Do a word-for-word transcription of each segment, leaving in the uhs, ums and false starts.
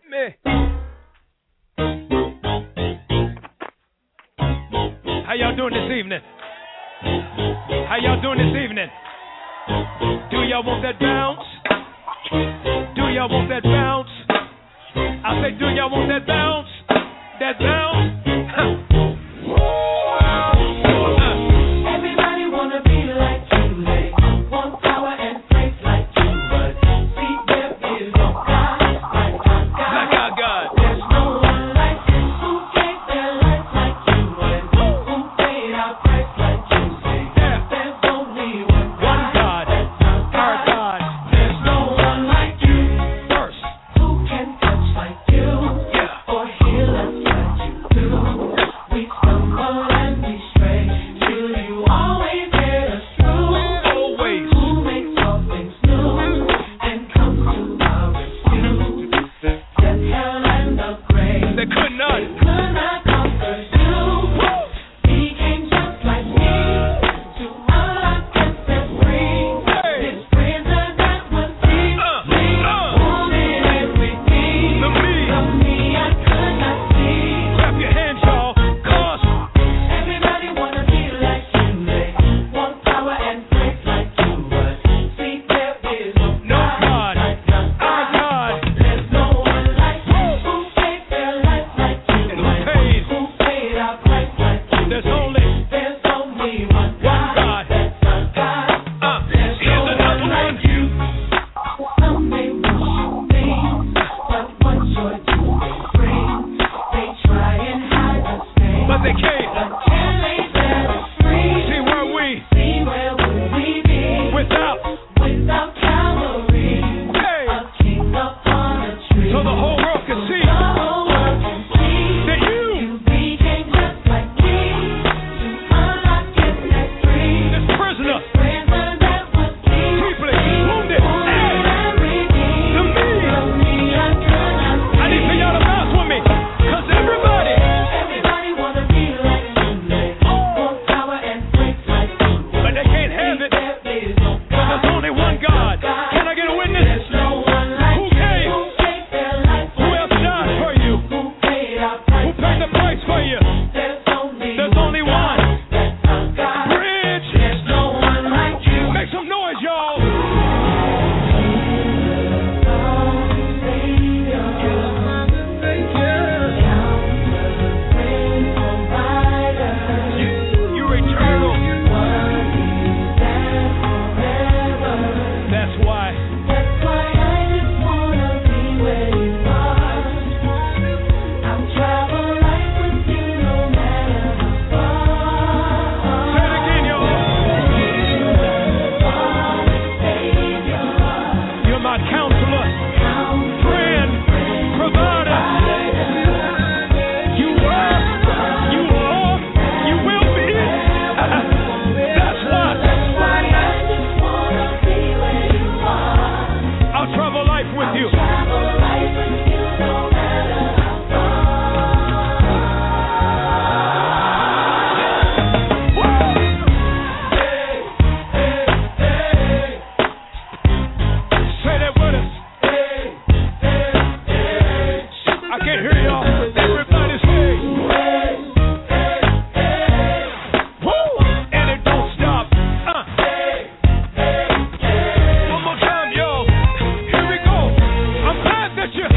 me. How y'all doing this evening? How y'all doing this evening? Do y'all want that bounce? Do y'all want that bounce? I say, do y'all want that bounce? That bounce? Huh. Everybody wanna be like you, they want power and praise like you, but see there is no God like our God. Like our God. There's no one like you who gave their life like you and who paid our price like you. Say there's only one One God, God. that's our Our God. God. There's no one like you First. who can touch like you Yeah. or heal us like you do. We stumble and we stray till you always get us through. Always. Who makes all things new and comes to our rescue? Death, hell, and the grave They could not. could not conquer you. He came just like me to unlock and set free. Hey. This prisoner that was deep, Uh, deep, uh. wounded and redeemed. The me. The me I could not see. Clap your hands, y'all. Cause Everybody wanna be like you, they want power and praise like you, but see there is no no God God. like our Our God. God. There's no one like you who gave their life like you And who paid? who paid our price like you. There's only There's only one God, God. that's our God. uh, There's here's no another one one. like you. Some may worship things, but what joy do they bring? They try and hide the stain, But they can't. but can they set us free? See where we See where would we be without. without Calvary? Hey. A king upon a tree. So the whole world can see The whole world can see that you, you became just like me to unlock and set free. this prisoner, Prisoner that was deep, deeply wounded. Hey. and redeemed. The me. The me I could not see. I need for y'all to bounce with me. Cause everybody. Everybody wanna be like you, they want power and praise like you, But they can't have it. there is no God. There's only one God. Can I get a witness? There's no one like Who you came? who gave their life Who like else died for you? who paid our Who price paid the price for you? There's only There's only one. that's our God. Bridge. There's no one like you. Make some noise, y'all. You're eternal. That's why. Say it again, y'all. You're my counselor, friend, provider. You were, you are, you will be. That's why I'll travel life with you. Say that with us. I can't hear y'all. Everybody say. Woo! And it don't stop. Uh. One more time, y'all. Here we go. I'm glad that you.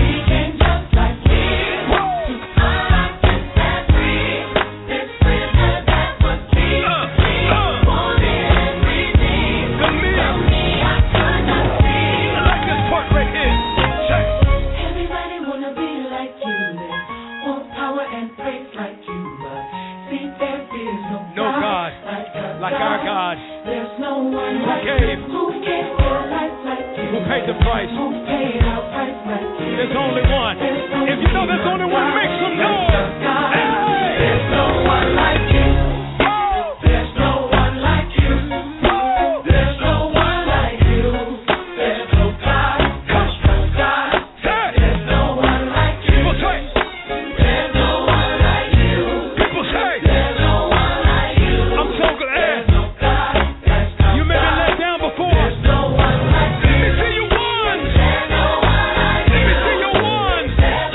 Uh, uh. The me. I like this part right here. Check. Everybody wanna be like you, they want power and praise like you, but see there is no, No God like our like our God. There's no one Who like gave? you, who gave their life like you, Who paid the price? who paid our price like you. There's only one. If you know there's only one, make some noise. Hey! There's no one like you. There's no one like you. There's no one like you. There's no God. There's no God. Hey! There's no one like you. People say, There's no one like you. people say, There's no one like you. I'm so glad. No God. There's no You may be God. let down before. There's no one like Let me you. see you once. There's no one like Let me you. see you once. There's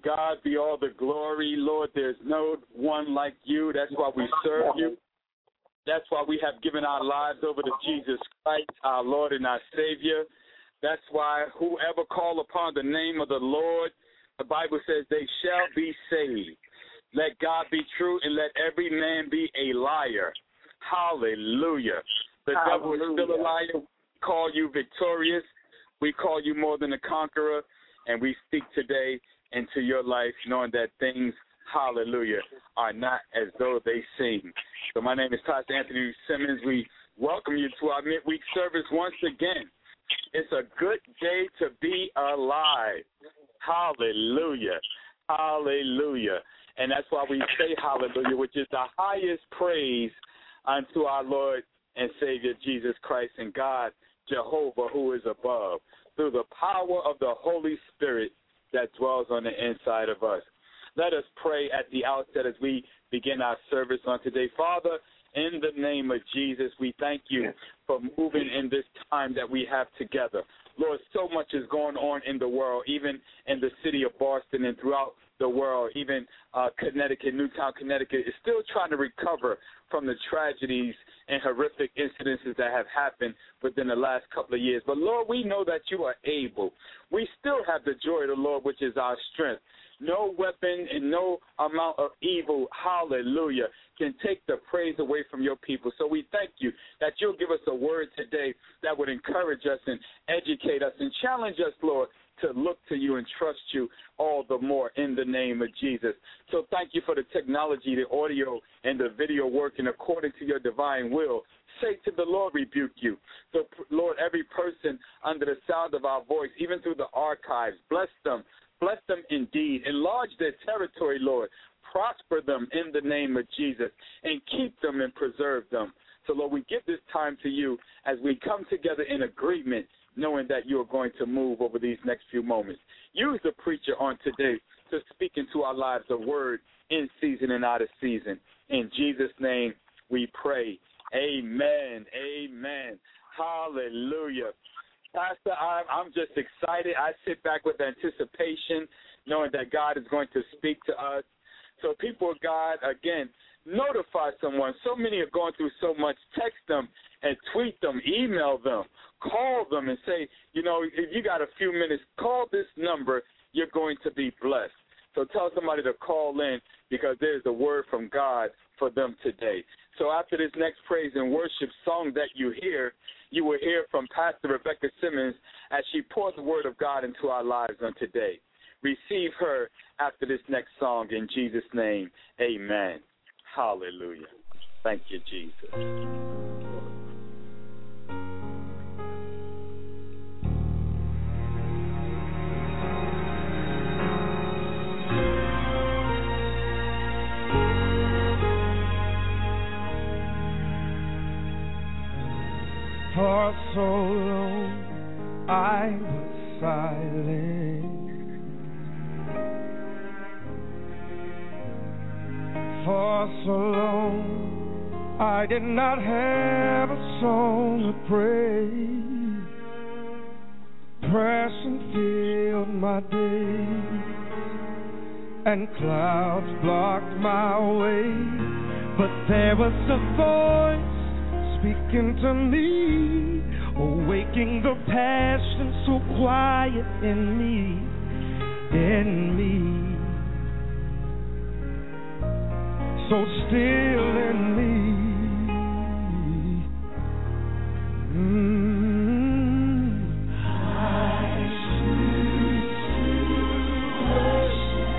God be all the glory. Lord, there's no one like you. That's why we serve you. That's why we have given our lives over to Jesus Christ, our Lord and our Savior. That's why whoever call upon the name of the Lord, the Bible says they shall be saved. Let God be true and let every man be a liar. Hallelujah. The Hallelujah. Devil is still a liar. We call you victorious. We call you more than a conqueror. And we speak today into your life knowing that things, hallelujah, are not as though they seem. So my name is Pastor Anthony Simmons. We welcome you to our midweek service once again. It's a good day to be alive. Hallelujah. Hallelujah. And that's why we say hallelujah, which is the highest praise unto our Lord and Savior Jesus Christ and God, Jehovah, who is above, through the power of the Holy Spirit that dwells on the inside of us. Let us pray at the outset as we begin our service on today. Father, in the name of Jesus, we thank you for moving in this time that we have together. Lord, so much is going on in the world, even in the city of Boston and throughout the world. Even uh, Connecticut, Newtown, Connecticut, is still trying to recover from the tragedies and horrific incidences that have happened within the last couple of years. But, Lord, we know that you are able. We still have the joy of the Lord, which is our strength. No weapon and no amount of evil, hallelujah, can take the praise away from your people. So we thank you that you'll give us a word today that would encourage us and educate us and challenge us, Lord, to look to you and trust you all the more in the name of Jesus. So thank you for the technology, the audio, and the video working according to your divine will. Say to the Lord, rebuke you. So, Lord, every person under the sound of our voice, even through the archives, bless them. Bless them indeed. Enlarge their territory, Lord. Prosper them in the name of Jesus and keep them and preserve them. So, Lord, we give this time to you as we come together in agreement, knowing that you are going to move over these next few moments. Use the preacher on today to speak into our lives a word in season and out of season. In Jesus' name we pray. Amen. Amen. Hallelujah. Pastor, I'm, I'm just excited. I sit back with anticipation, knowing that God is going to speak to us. So people of God, again, notify someone. So many are going through so much. Text them and tweet them, email them, call them and say, you know, if you got a few minutes, call this number. You're going to be blessed. So tell somebody to call in because there's a word from God for them today. So after this next praise and worship song that you hear, you will hear from Pastor Rebecca Simmons as she pours the word of God into our lives on today. Receive her after this next song in Jesus' name. Amen. Hallelujah. Thank you, Jesus. For so long I was silent. For so long I did not have a song to praise. Depression filled my days, and clouds blocked my way. But there was a voice speaking to me, awaking the passion so quiet in me, in me, so still in me. Mm. I choose to worship.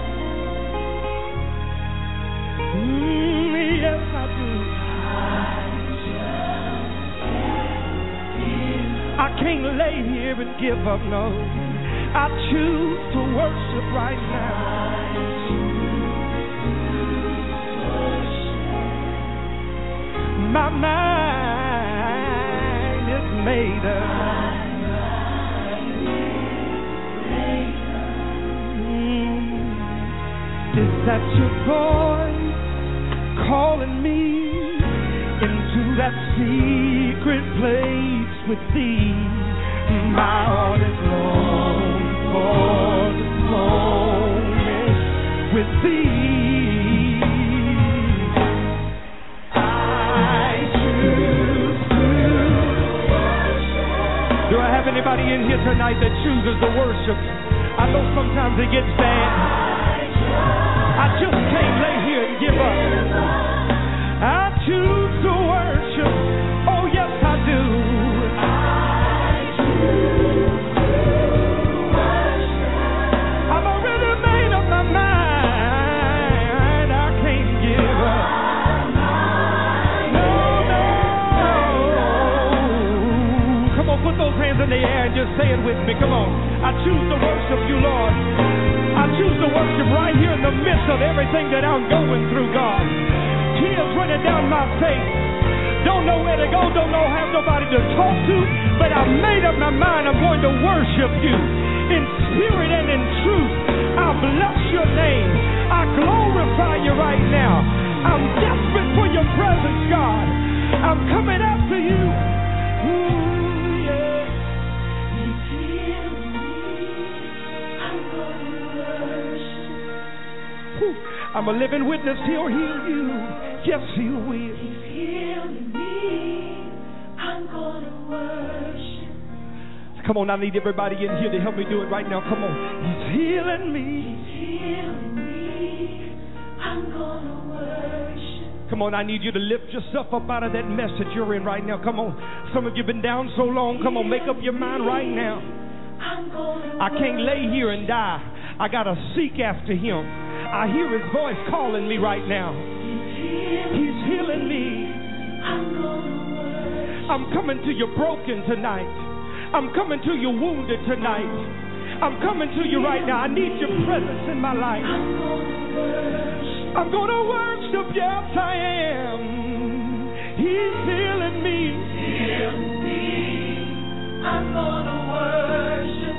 Mm, yes, I do. I can't lay here and give up, no. I choose to worship right now. My mind is made up. Mm. Is that your voice calling me into that secret place with thee? My heart is long for this moment with thee. I choose to worship. Do I have anybody in here tonight that chooses to worship? I know sometimes it gets bad. I just can't lay here and give up. I choose to worship. Oh, yes, I do. I choose to worship. I've already made up my mind. I can't give up. No, no. Come on, put those hands in the air and just say it with me. Come on. I choose to worship you, Lord. I choose to worship right here in the midst of everything that I'm going through, God. Tears running down my face. Don't know where to go, don't know, have nobody to talk to, but I made up my mind I'm going to worship you in spirit and in truth. I bless your name. I glorify you right now. I'm desperate for your presence, God. I'm coming after you. Ooh, yeah. He's healing me. I'm going to worship. Ooh, I'm a living witness. He'll heal you. Yes, he will. He's healing me. I'm going to worship. Come on, I need everybody in here to help me do it right now. Come on. He's healing me. He's healing me. I'm going to worship. Come on, I need you to lift yourself up out of that mess that you're in right now. Come on. Some of you have been down so long. Come on, make up your mind right now. I'm going to I can't lay here and die. I got to seek after him. I hear his voice calling me right now. He's healing me. I'm going to worship. I'm coming to you broken tonight. I'm coming to you wounded tonight. I'm coming to you right now. I need your presence in my life. I'm going to worship. I'm going to worship. Yes, I am. He's healing me. Healing me. I'm going to worship.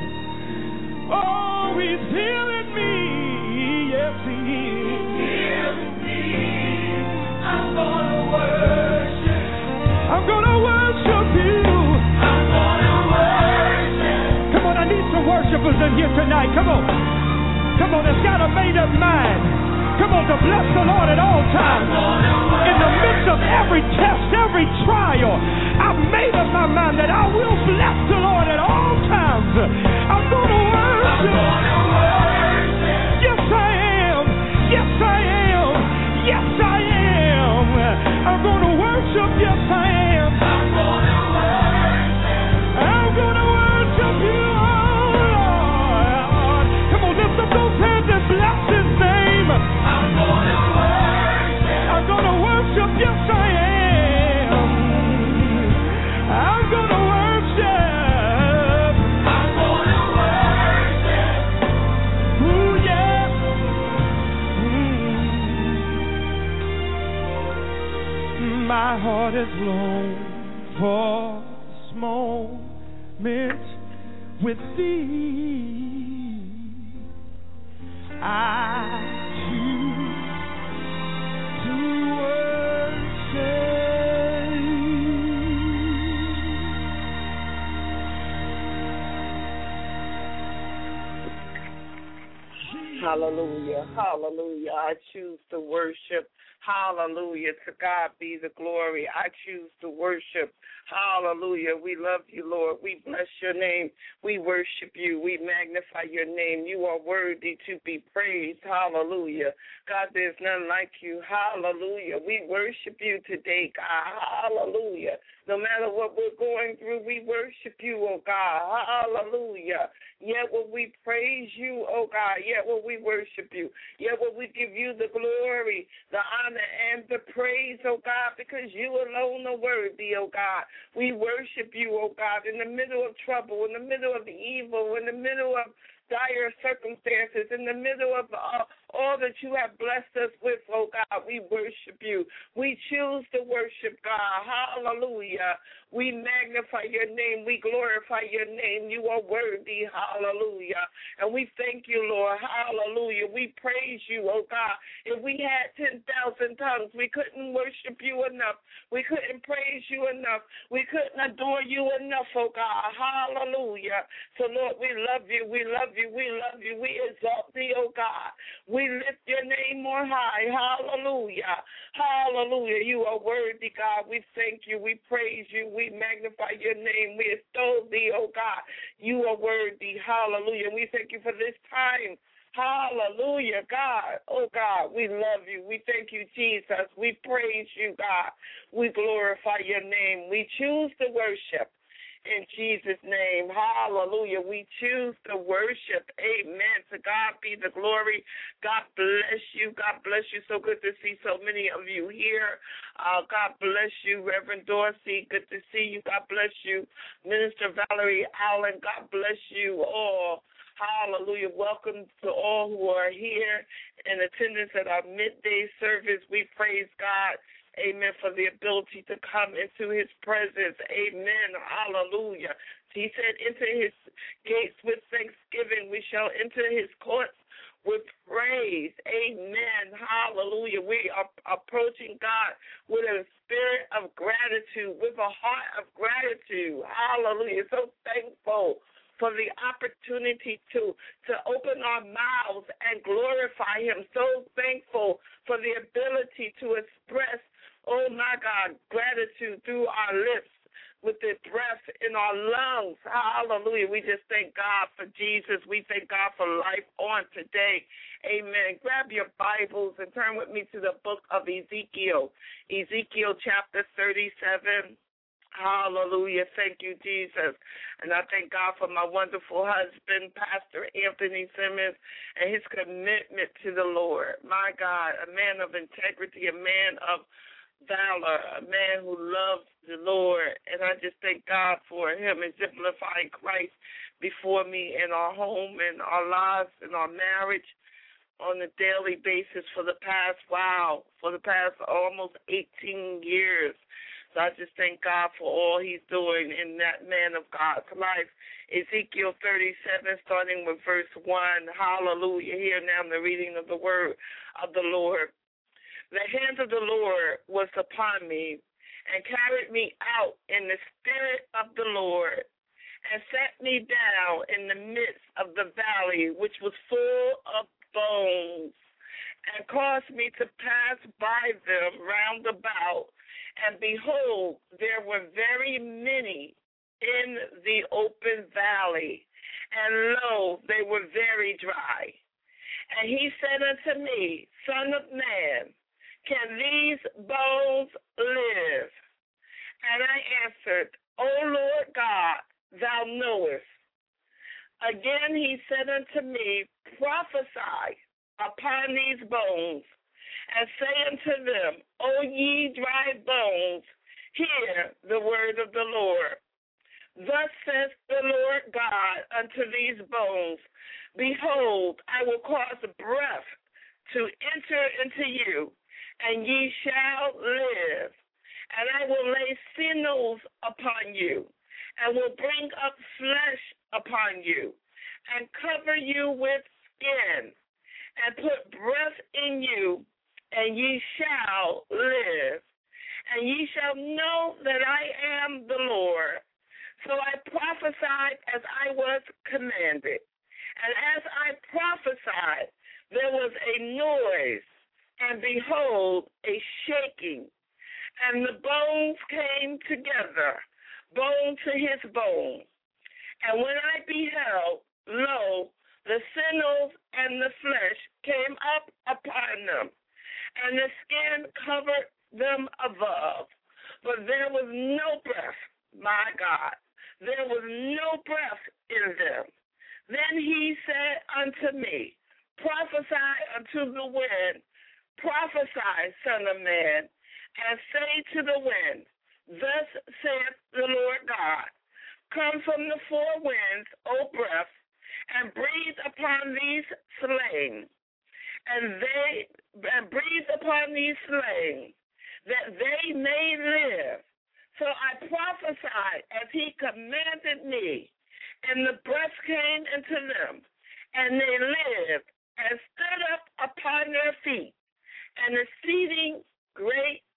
Oh, he's healing me. Yes, he is. Healing me. I'm gonna worship. I'm gonna worship you. I'm gonna worship. Come on, I need some worshipers in here tonight. Come on. Come on, it's got a made up mind. Come on, to bless the Lord at all times. In the midst of every test, every trial, I've made up my mind that I will bless the Lord at all times. I'm gonna worship. I'm gonna worship. Yes, I am. Yes, I am. Yes, I am. I'm going to worship, yes I am. I'm going to worship. I'm going to worship you, oh Lord. Come on, lift up those hands and bless his name. I'm going to worship. I'm going to worship, yes I am. I'm going to worship. I'm going to worship. Ooh, yeah. Mm. My heart is long for this moment with thee. I choose to worship. Hallelujah, hallelujah. I choose to worship. Hallelujah. To God be the glory. I choose to worship. Hallelujah. We love you, Lord. We bless your name. We worship you. We magnify your name. You are worthy to be praised. Hallelujah. God, there's none like you. Hallelujah. We worship you today, God. Hallelujah. No matter what we're going through, we worship you, oh God. Hallelujah. Yet will we praise you, oh God. Yet will we worship you. Yet will we give you the glory, the honor, and the praise, oh God, because you alone are worthy, oh God. We worship you, oh God, in the middle of trouble, in the middle of evil, in the middle of dire circumstances, in the middle of uh, all that you have blessed us with, oh God, we worship you. We choose to worship God. Hallelujah. We magnify your name. We glorify your name. You are worthy. Hallelujah. And we thank you, Lord. Hallelujah. We praise you, oh God. If we had ten thousand tongues, we couldn't worship you enough. We couldn't praise you enough. We couldn't adore you enough, oh God. Hallelujah. So, Lord, we love you. We love you. We love you. We exalt thee, oh God. We We lift your name on high. Hallelujah. Hallelujah. You are worthy, God. We thank you. We praise you. We magnify your name. We extol thee, oh God. You are worthy. Hallelujah. We thank you for this time. Hallelujah, God. Oh, God, we love you. We thank you, Jesus. We praise you, God. We glorify your name. We choose to worship in Jesus' name. Hallelujah. We choose to worship. Amen. To God be the glory. God bless you. God bless you. So good to see so many of you here. Uh, God bless you, Reverend Dorsey. Good to see you. God bless you, Minister Valerie Allen. God bless you all. Hallelujah. Welcome to all who are here in attendance at our midday service. We praise God, amen, for the ability to come into his presence. Amen. Hallelujah. He said, enter his gates with thanksgiving. We shall enter his courts with praise. Amen. Hallelujah. We are approaching God with a spirit of gratitude, with a heart of gratitude. Hallelujah. So thankful for the opportunity to, to open our mouths and glorify him. So thankful for the ability to express, oh my God, gratitude through our lips with the breath in our lungs. Hallelujah. We just thank God for Jesus. We thank God for life on today. Amen. Grab your Bibles and turn with me to the book of Ezekiel. Ezekiel chapter thirty-seven. Hallelujah. Thank you, Jesus. And I thank God for my wonderful husband, Pastor Anthony Simmons, and his commitment to the Lord. My God, a man of integrity, a man of valor, a man who loves the Lord. And I just thank God for him exemplifying Christ before me in our home, in our lives, in our marriage on a daily basis for the past, wow, for the past almost eighteen years. So I just thank God for all he's doing in that man of God's life. Ezekiel thirty-seven, starting with verse one. Hallelujah. Here now the reading of the word of the Lord. The hand of the Lord was upon me and carried me out in the spirit of the Lord and set me down in the midst of the valley, which was full of bones, and caused me to pass by them round about. And behold, there were very many in the open valley, and lo, they were very dry. And he said unto me, Son of man, can these bones live? And I answered, O Lord God, thou knowest. Again he said unto me, Prophesy upon these bones, and say unto them, O ye dry bones, hear the word of the Lord. Thus saith the Lord God unto these bones, Behold, I will cause breath to enter into you, and ye shall live. And I will lay sinews upon you, and will bring up flesh upon you, and cover you with skin, and put breath in you, and ye shall live, and ye shall know that I am the Lord. So I prophesied as I was commanded, and as I prophesied, there was a noise, and behold, a shaking, and the bones came together, bone to his bone. And when I beheld, lo, the sinews and the flesh came up upon them, and the skin covered them above, but there was no breath, my God, there was no breath in them. Then he said unto me, Prophesy unto the wind, prophesy, son of man, and say to the wind, Thus saith the Lord God, Come from the four winds, O breath, and breathe upon these slain, and they and breathe upon these slain, that they may live. So I prophesied as he commanded me, and the breath came into them, and they lived, and stood up upon their feet, an exceeding great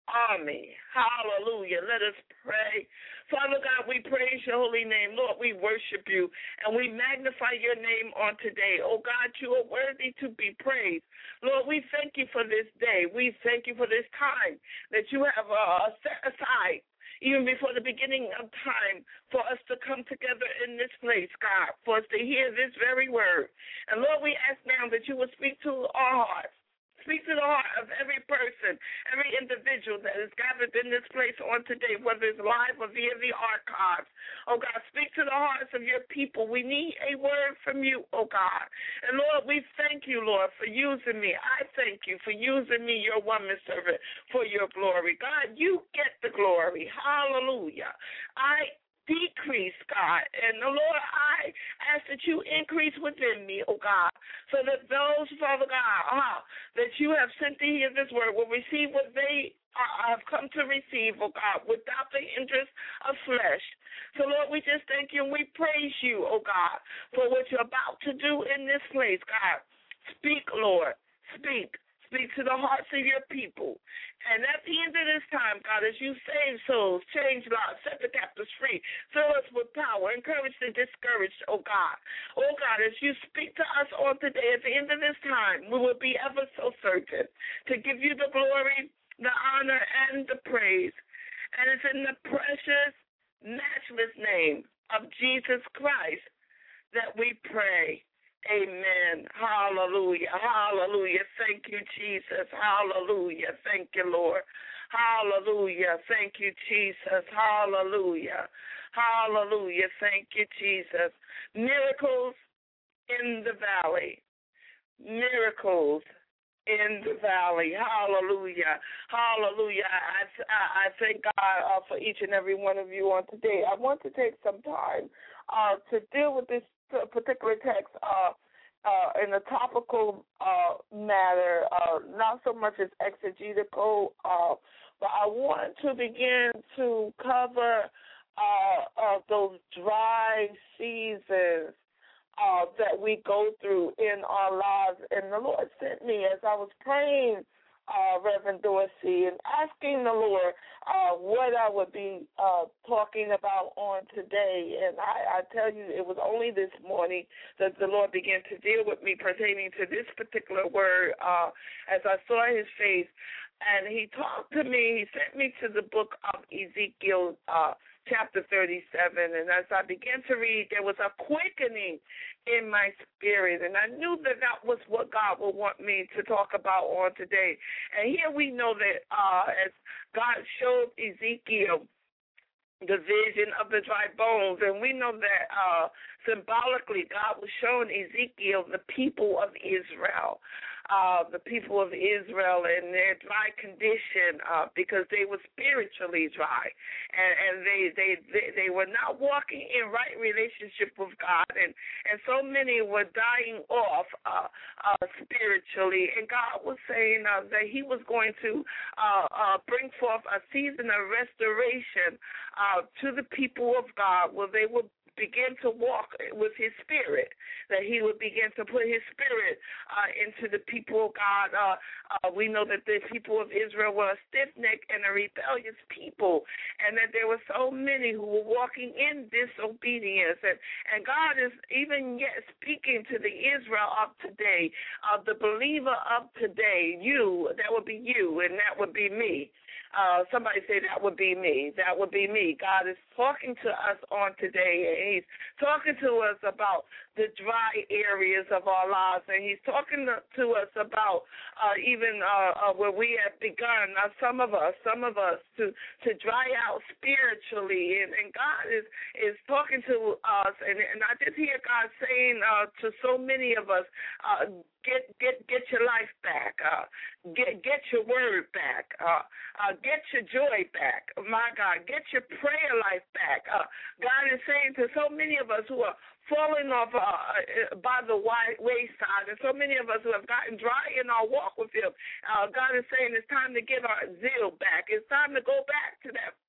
army. Hallelujah. Let us pray. Father God, we praise your holy name. Lord, we worship you and we magnify your name on today. Oh God, you are worthy to be praised. Lord, we thank you for this day. We thank you for this time that you have uh, set aside, even before the beginning of time, for us to come together in this place, God, for us to hear this very word. And Lord, we ask now that you will speak to our hearts. Speak to the heart of every person, every individual that is gathered in this place on today, whether it's live or via the archives. Oh, God, speak to the hearts of your people. We need a word from you, oh, God. And, Lord, we thank you, Lord, for using me. I thank you for using me, your woman servant, for your glory. God, you get the glory. Hallelujah. I decrease, God. And the Lord, I ask that you increase within me, oh God, so that those, Father God, uh, that you have sent to hear this word will receive what they uh, have come to receive, oh God, without the interest of flesh. So, Lord, we just thank you and we praise you, oh God, for what you're about to do in this place, God. Speak, Lord. Speak. Speak to the hearts of your people. And at the end of this time, God, as you save souls, change lives, set the captives free, fill us with power, encourage the discouraged, oh God. Oh God, as you speak to us on today, at the end of this time, we will be ever so certain to give you the glory, the honor, and the praise. And it's in the precious, matchless name of Jesus Christ that we pray. Amen. Hallelujah. Hallelujah. Thank you, Jesus. Hallelujah. Thank you, Lord. Hallelujah. Thank you, Jesus. Hallelujah. Hallelujah. Thank you, Jesus. Miracles in the valley. Miracles in the valley. Hallelujah. Hallelujah. I, I, I thank God uh, for each and every one of you on today. I want to take some time uh, to deal with this particular text uh, uh, in a topical uh, matter, uh, not so much as exegetical, uh, but I want to begin to cover uh, uh, those dry seasons Uh, that we go through in our lives. And the Lord sent me as I was praying, uh, Reverend Dorsey, and asking the Lord uh, what I would be uh, talking about on today. And I, I tell you, it was only this morning that the Lord began to deal with me pertaining to this particular word uh, as I saw his face. And he talked to me, he sent me to the book of Ezekiel, uh, chapter thirty-seven, and as I began to read, there was a quickening in my spirit, and I knew that that was what God would want me to talk about on today. And here we know that uh, as God showed Ezekiel the vision of the dry bones, and we know that uh, symbolically God was showing Ezekiel the people of Israel. Uh, the people of Israel in their dry condition uh, because they were spiritually dry, and, and they, they they they were not walking in right relationship with God, and, and so many were dying off uh, uh, spiritually. And God was saying uh, that He was going to uh, uh, bring forth a season of restoration uh, to the people of God, where they would begin to walk with his spirit, that he would begin to put his spirit uh, into the people of God. Uh, uh, we know that the people of Israel were a stiff-necked and a rebellious people, and that there were so many who were walking in disobedience. And, and God is even yet speaking to the Israel of today, of the believer of today, you, that would be you, and that would be me. Uh, somebody say that would be me. That would be me. God is talking to us on today, and he's talking to us about the dry areas of our lives, and he's talking to, to us about uh, even uh, uh, where we have begun, uh, some of us, some of us, to, to dry out spiritually, and, and God is, is talking to us, and, and I just hear God saying uh, to so many of us, uh, Get get get your life back. Uh, get get your word back. Uh, uh, get your joy back. My God, get your prayer life back. Uh, God is saying to so many of us who are falling off uh, by the wayside, and so many of us who have gotten dry in our walk with Him. Uh, God is saying it's time to get our zeal back. It's time to go back to that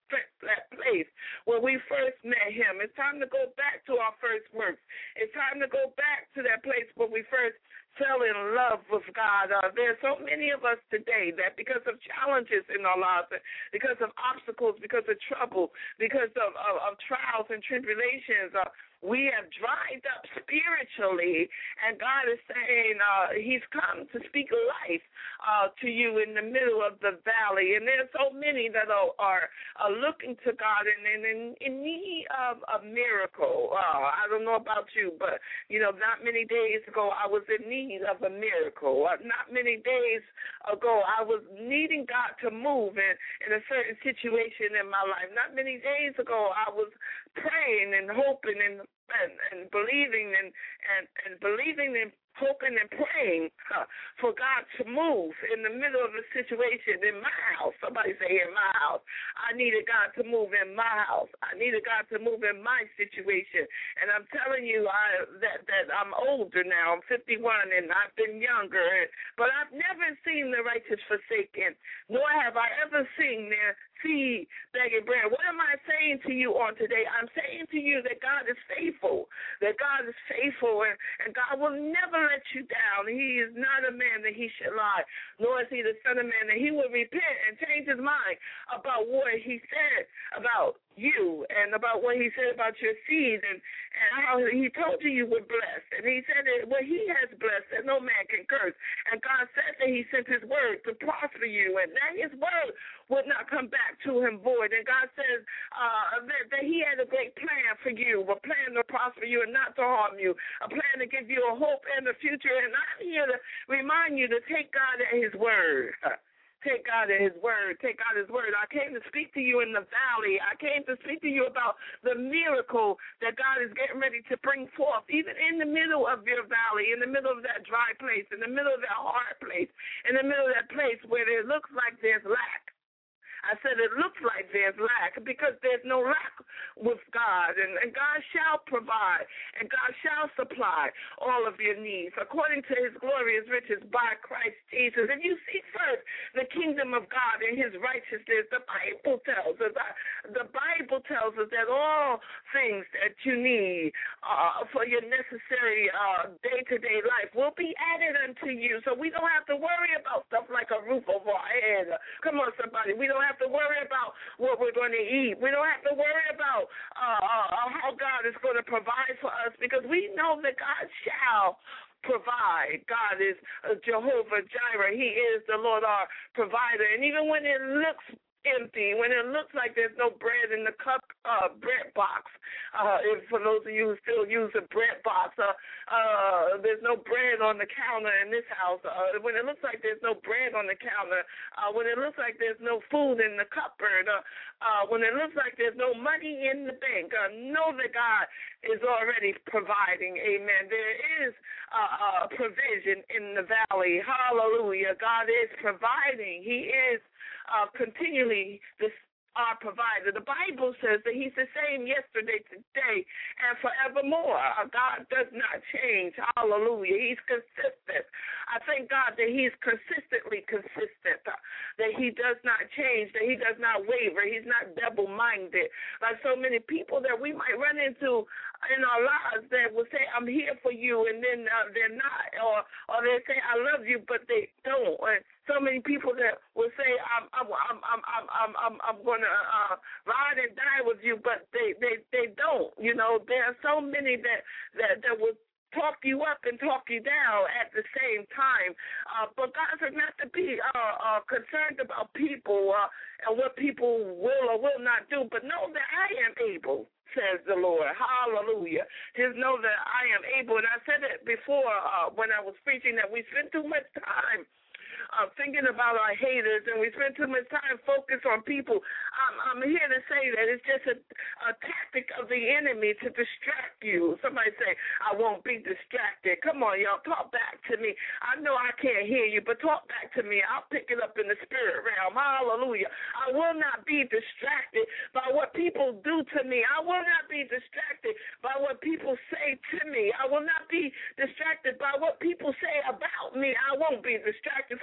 that place where we first met him. It's time to go back to our first works. It's time to go back to that place where we first fell in love with God. Uh, there are so many of us today that because of challenges in our lives, because of obstacles, because of trouble, because of, of, of trials and tribulations, uh, we have dried up spiritually, and God is saying uh, he's come to speak life uh, to you in the middle of the valley. And there's so many that are, are, are looking to God and, and in, in need of a miracle. Uh, I don't know about you, but, you know, not many days ago I was in need of a miracle. Uh, not many days ago I was needing God to move in, in a certain situation in my life. Not many days ago I was praying and hoping and And, and believing and, and, and believing and hoping and praying uh, for God to move in the middle of a situation in my house. Somebody say in my house. I needed God to move in my house. I needed God to move in my situation. And I'm telling you I, that, that I'm older now. I'm fifty-one and I've been younger. But I've never seen the righteous forsaken, nor have I ever seen their seed begging bread. What am I saying to you on today? I'm saying to you that God is faithful, that God is faithful, and, and God will never let you down. He is not a man that he should lie, nor is he the son of man that he will repent and change his mind about what he said about you and about what he said about your seed and, and how he told you you were blessed. And he said that what he has blessed that no man can curse. And God said that he sent his word to prosper you and that his word would not come back to him void. And God says uh, that, that he had a great plan for you, a plan to prosper you and not to harm you, a plan to give you a hope and a future. And I'm here to remind you to take God at his word. Take God at his word. Take God at his word. I came to speak to you in the valley. I came to speak to you about the miracle that God is getting ready to bring forth, even in the middle of your valley, in the middle of that dry place, in the middle of that hard place, in the middle of that place where it looks like there's lack. I said it looks like there's lack because there's no lack with God, and, and God shall provide, and God shall supply all of your needs according to his glorious riches by Christ Jesus. If you seek first the kingdom of God and his righteousness, the Bible tells us, the Bible tells us that all things that you need uh, for your necessary uh, day-to-day life will be added unto you, so we don't have to worry about stuff like a roof over our head. Come on, somebody. We don't have to worry about what we're going to eat. We don't have to worry about uh, uh, how God is going to provide for us because we know that God shall provide. God is uh, Jehovah Jireh. He is the Lord our provider. And even when it looks empty, when it looks like there's no bread in the cup, uh, bread box, uh, if for those of you who still use a bread box, uh, uh, there's no bread on the counter in this house, uh, when it looks like there's no bread on the counter, uh, when it looks like there's no food in the cupboard, uh, uh, when it looks like there's no money in the bank, uh, know that God is already providing, amen. There is uh, a provision in the valley, hallelujah. God is providing. He is Uh, continually this our provider. The Bible says that he's the same yesterday, today, and forevermore. Uh, God does not change. Hallelujah. He's consistent. I thank God that he's consistently consistent, uh, that he does not change, that he does not waver. He's not double-minded. Like so many people that we might run into in our lives that will say, I'm here for you, and then uh, they're not. Or, or they say, I love you, but they don't. And so many people that will say, I'm I'm I'm I'm I'm I'm I'm, I'm going to uh, ride and die with you, but they, they, they don't. You know, there are so many that that, that will talk you up and talk you down at the same time. Uh, but God said not to be uh, uh, concerned about people uh, and what people will or will not do, but know that I am able, says the Lord. Hallelujah. Just know that I am able. And I said it before uh, when I was preaching that we spend too much time Uh, thinking about our haters, and we spend too much time focused on people. I'm, I'm here to say that it's just a, a tactic of the enemy to distract you. Somebody say, I won't be distracted. Come on, y'all, talk back to me. I know I can't hear you, but talk back to me. I'll pick it up in the spirit realm. Hallelujah. I will not be distracted by what people do to me. I will not be distracted by what people say to me. I will not be distracted by what people say about me. I won't be distracted.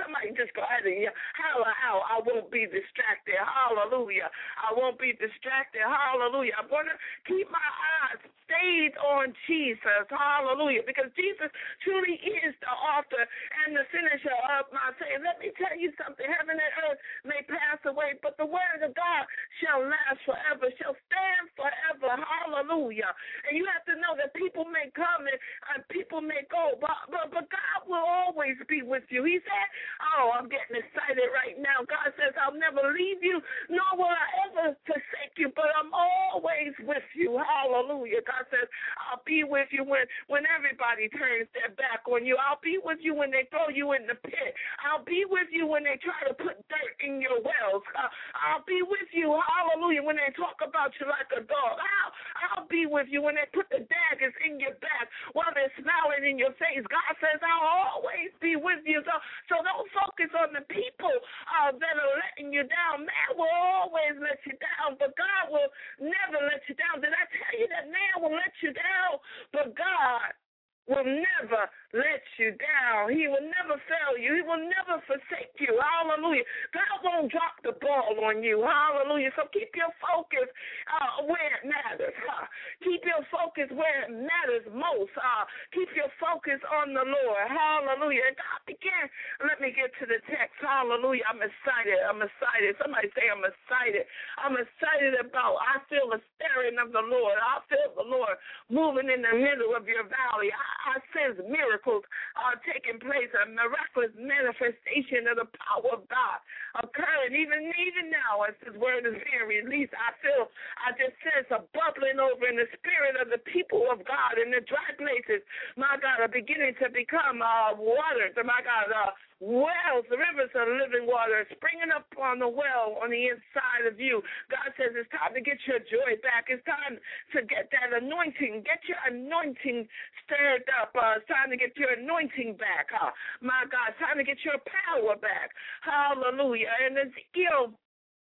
Somebody just go ahead and holler out, I won't be distracted. Hallelujah. I won't be distracted. Hallelujah. I'm going to keep my eyes stayed on Jesus. Hallelujah. Because Jesus truly is the author and the finisher of my faith. Let me tell you something. Heaven and earth may pass away, but the word of God shall last forever, shall stand forever. Hallelujah. And you have to know that people may come and uh, people may go, but, but, but God will always be with you. He said, oh, I'm getting excited right now. God says, I'll never leave you, nor will I ever forsake you, but I'm always with you. Hallelujah. God says, I'll be with you when, when everybody turns their back on you. I'll be with you when they throw you in the pit. I'll be with you when they try to put dirt in your wells. Uh, I'll be with you, hallelujah, when they talk about you like a dog. I'll, I'll be with you when they put the daggers in your back while they're smiling in your face. God says, I'll always be with you. So, so don't focus on the people uh, that are letting you down. Man will always let you down, but God will never let you down. Did I tell you that man will let you down, but God will never let you down. He will never fail you. He will never forsake you. Hallelujah. God won't drop the ball on you. Hallelujah. So keep your focus uh, where it matters. Huh? Keep your focus where it matters most. Uh, keep your focus on the Lord. Hallelujah. And God began. Let me get to the text. Hallelujah. I'm excited. I'm excited. Somebody say I'm excited. I'm excited about, I feel the stirring of the Lord. I feel the Lord moving in the middle of your valley. I I sense miracles are taking place, a miraculous manifestation of the power of God occurring even even now as His word is being released. I feel, I just sense a bubbling over in the spirit of the people of God in the dry places. My God, are beginning to become uh, waters. My God, uh, wells, rivers of living water springing up on the well on the inside of you. God says it's time to get your joy back. It's time to get that anointing. Get your anointing stirred up. Uh, it's time to get your anointing back. Huh? My God, it's time to get your power back. Hallelujah. And Ezekiel,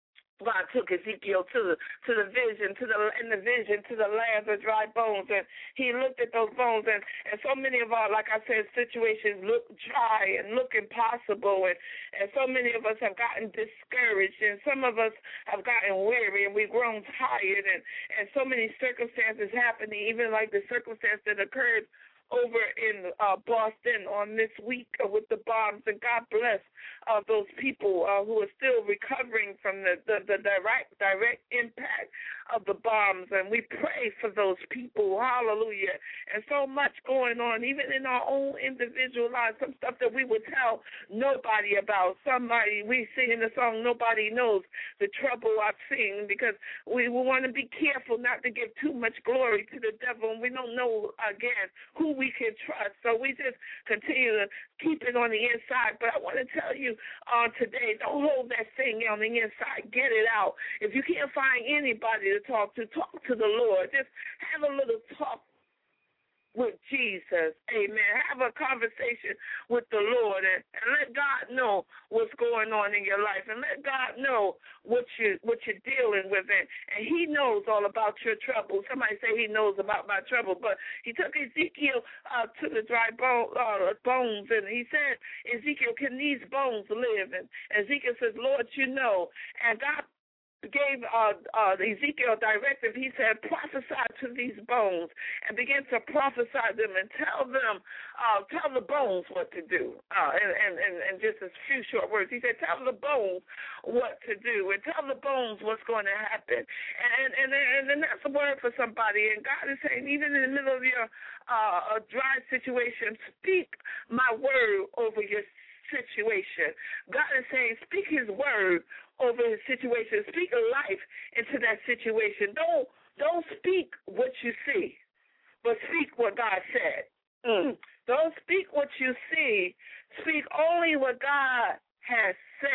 God took Ezekiel to the to the vision, to the in the vision, to the land of dry bones, and He looked at those bones, and, and so many of our, like I said, situations look dry and look impossible, and, and so many of us have gotten discouraged, and some of us have gotten weary, and we've grown tired, and, and so many circumstances happening, even like the circumstance that occurred over in uh, Boston on this week uh, with the bombs, and God bless uh, those people uh, who are still recovering from the, the, the direct direct impact of the bombs, and we pray for those people, hallelujah, and so much going on, even in our own individual lives, some stuff that we would tell nobody about. Somebody, we sing in the song, nobody knows the trouble I've seen, because we, we want to be careful not to give too much glory to the devil, and we don't know, again, who we can trust. So we just continue to keep it on the inside. But I want to tell you uh, today, don't hold that thing on the inside. Get it out. If you can't find anybody to talk to, talk to the Lord. Just have a little talk with Jesus. Amen. Have a conversation with the Lord, and, and let God know what's going on in your life, and let God know what you what you're dealing with, and, and He knows all about your trouble. Somebody say He knows about my trouble, but He took Ezekiel uh, to the dry bone, uh, bones, and He said, Ezekiel, can these bones live? And Ezekiel says, Lord, you know. And God gave uh, uh, Ezekiel a directive. He said, prophesy to these bones, and begin to prophesy them and tell them, uh, tell the bones what to do. Uh, and, and, and, and just a few short words. He said, tell the bones what to do, and tell the bones what's going to happen. And, and, and, and that's a word for somebody. And God is saying, even in the middle of your uh, a dry situation, speak my word over your situation. God is saying, speak His word over his situation. Speak life into that situation. Don't don't speak what you see, but speak what God said. Mm. Don't speak what you see. Speak only what God has said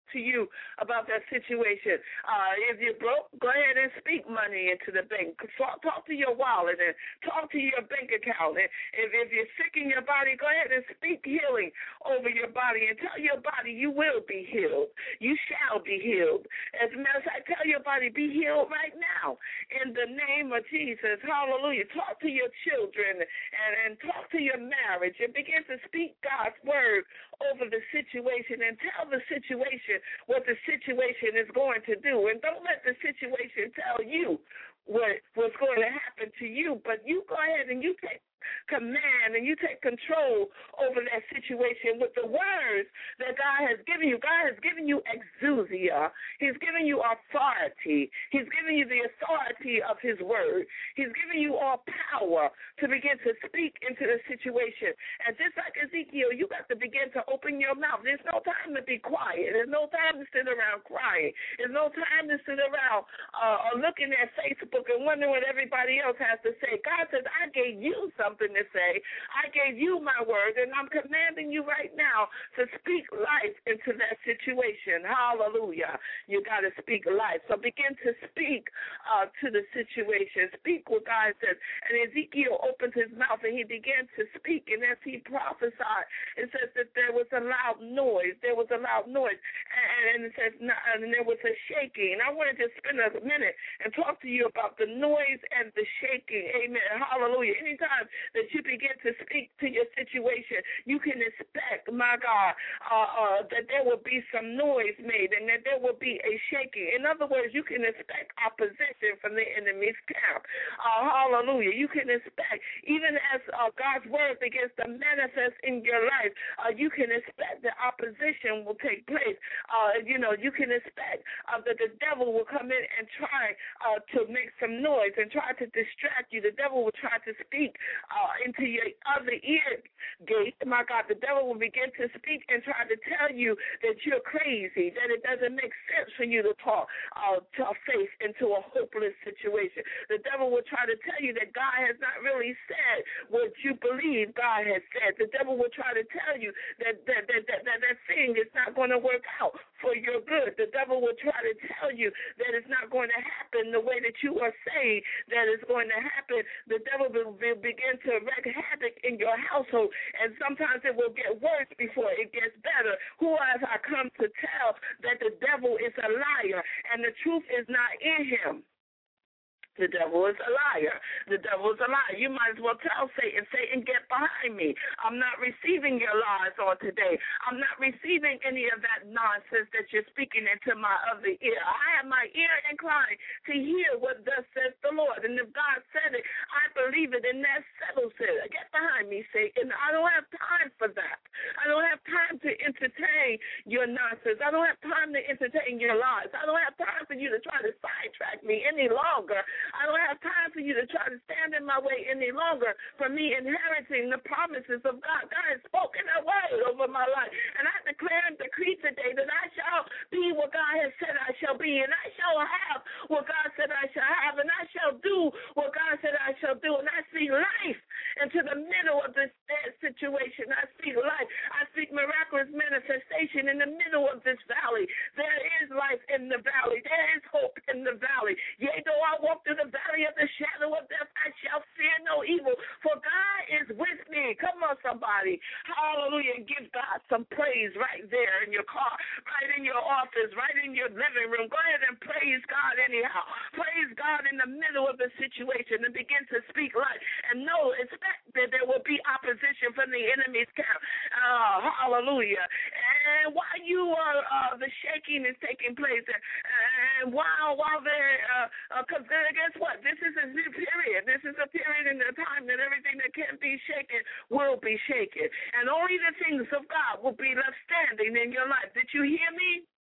to you about that situation. Uh, if you're broke, go ahead and speak money into the bank. Talk, talk to your wallet and talk to your bank account. And if, if you're sick in your body, go ahead and speak healing over your body and tell your body you will be healed. You shall be healed. As a matter of fact, tell your body, be healed right now in the name of Jesus. Hallelujah. Talk to your children and, and talk to your marriage and begin to speak God's word over the situation and tell the situation what the situation is going to do. And don't let the situation tell you what what's going to happen to you, but you go ahead and you take command and you take control over that situation with the words that God has given you. God has given you exousia. He's given you authority. He's given you the authority of his word. He's given you all power to begin to speak into the situation. And just like Ezekiel, you got to begin to open your mouth. There's no time to be quiet. There's no time to sit around crying. There's no time to sit around uh, looking at Facebook and wondering what everybody else has to say. God says, I gave you something something to say. I gave you my word, and I'm commanding you right now to speak life into that situation. Hallelujah. You got to speak life. So begin to speak uh, to the situation. Speak what God says. And Ezekiel opened his mouth, and he began to speak, and as he prophesied, it says that there was a loud noise. There was a loud noise, and, and it says, and there was a shaking. And I want to just spend a minute and talk to you about the noise and the shaking. Amen. Hallelujah. Anytime that you begin to speak to your situation, you can expect, my God, uh, uh, that there will be some noise made and that there will be a shaking. In other words, you can expect opposition from the enemy's camp. Uh, hallelujah. You can expect, even as uh, God's word begins to manifest in your life, uh, you can expect that opposition will take place. Uh, you know, you can expect uh, that the devil will come in and try uh, to make some noise and try to distract you. The devil will try to speak Uh, into your other ear gate. My God, the devil will begin to speak and try to tell you that you're crazy, that it doesn't make sense for you to talk uh, to faith into a hopeless situation. The devil will try to tell you that God has not really said what you believe God has said. The devil will try to tell you that that that that, that, that thing is not going to work out for your good. The devil will try to tell you that it's not going to happen the way that you are saying that it's going to happen. The devil will, will begin to wreak havoc in your household, and sometimes it will get worse before it gets better. Who have I come to tell that the devil is a liar and the truth is not in him? The devil is a liar. The devil is a liar. You might as well tell Satan, Satan, get behind me. I'm not receiving your lies on today. I'm not receiving any of that nonsense that you're speaking into my other ear. I have my ear inclined to hear what thus says the Lord. And if God said it, I believe it, and that settles it. Get behind me, Satan. I don't have time for that. I don't have time to entertain your nonsense. I don't have time to entertain your lies. I don't have time for you to try to sidetrack me any longer. I don't have time for you to try to stand in my way any longer for me inheriting the promises of God. God has spoken a word over my life, and I declare and decree today that I shall be what God has said I shall be, and I shall have what God said I shall have, and I shall do what God said I shall do, and I speak life into the middle of this dead situation. I speak life. I speak miraculous manifestation in the middle of this valley. There is life in the valley. There is hope in the valley. Yea, though I walk through the valley of the shadow of death, I shall fear no evil, for God is with me. Come on, somebody. Hallelujah. Give God some praise right there in your car, right in your office, right in your living room. Go ahead and praise God anyhow. Praise God in the middle of the situation and begin to speak life. And know, expect that there will be opposition from the enemy's camp. Uh, hallelujah. And while you are, uh, the shaking is taking place, and, and while, while they're, because uh, uh, guess what? This is a new period. This is a period in the time that everything that can be shaken will be shaken. And only the things of God will be left standing in your life. Did you hear me?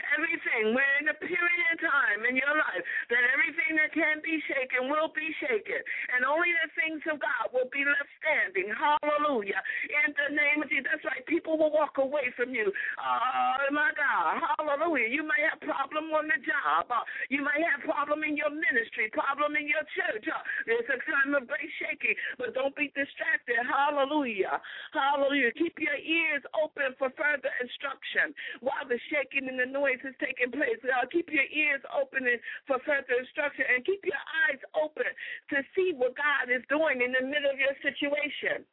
everything. We're in a period of time in your life that everything that can be shaken will be shaken, and only the things of God will be left standing. Hallelujah. In the name of Jesus. That's right. People will walk away from you. Oh, my God. Hallelujah. You may have problem on the job. Uh, you may have problem in your ministry, problem in your church. Uh, there's a time of great shaking, but don't be distracted. Hallelujah. Hallelujah. Keep your ears open for further instruction while the shaking and the noise is taking place. Uh, keep your ears open for further instruction, and keep your eyes open to see what God is doing in the middle of your situation.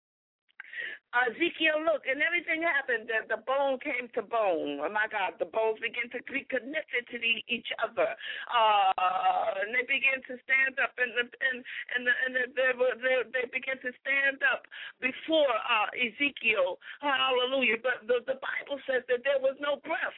Uh, Ezekiel looked, and everything happened. The, the bone came to bone. Oh, my God. The bones began to be connected to the, each other. Uh, and they began to stand up, and, the, and, and, the, and the, they, were, they, they began to stand up before uh, Ezekiel. Hallelujah. But the, the Bible says that there was no breath